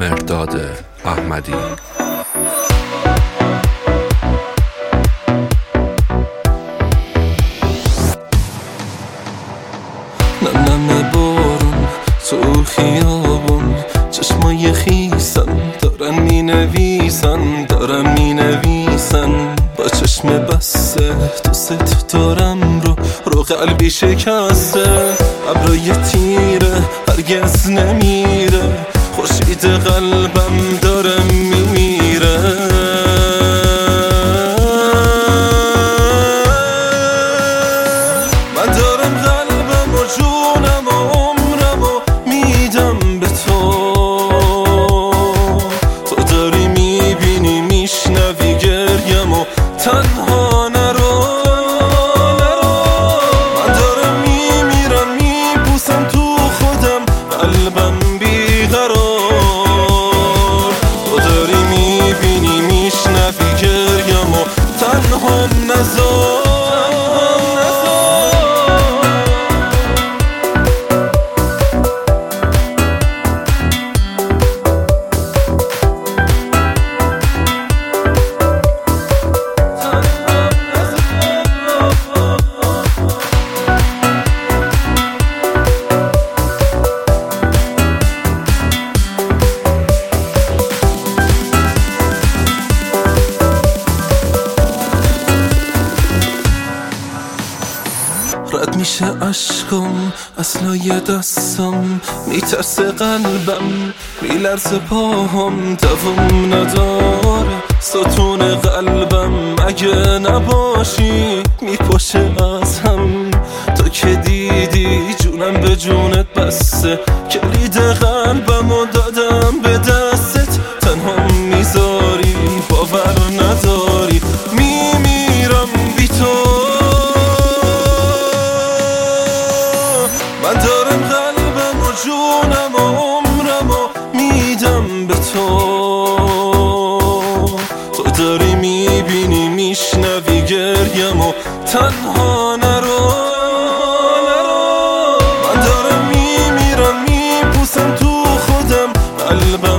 مرداد احمدی. نم بارون تو خیابون، چشمای خیسن دارن می نویسن با چشم بسته دوست دارم رو قلبی شکسته. ابرای تیره هرگز نمیره، خورشید قلبم داره میمیره. من دارم قلبم و جونم و عمرم و میدم به تو. تو داری میبینی میشنوی گریم و تنها نرو. من دارم میمیرم میبوسم تو خودم، قلبم بیقرار. تو داری میبینی میشنوی گریم و تنها نذار. رد میشه عشقم از لای دستم، میترسه قلبم میلرزه پاهم، دوام نداره ستون قلبم. اگه نباشی میپاشه از هم. تو که دیدی جونم به جونت بسته، کلید قلبم و دادم به دستت. تنها میذاری باور نداری، میمیرم بی تو. من دارم قلبم و جونم و عمرم و میدم به تو. تو داری میبینی میشنوی گریم و تنها نرو. من دارم میمیرم میبوسم تو خودم، قلبم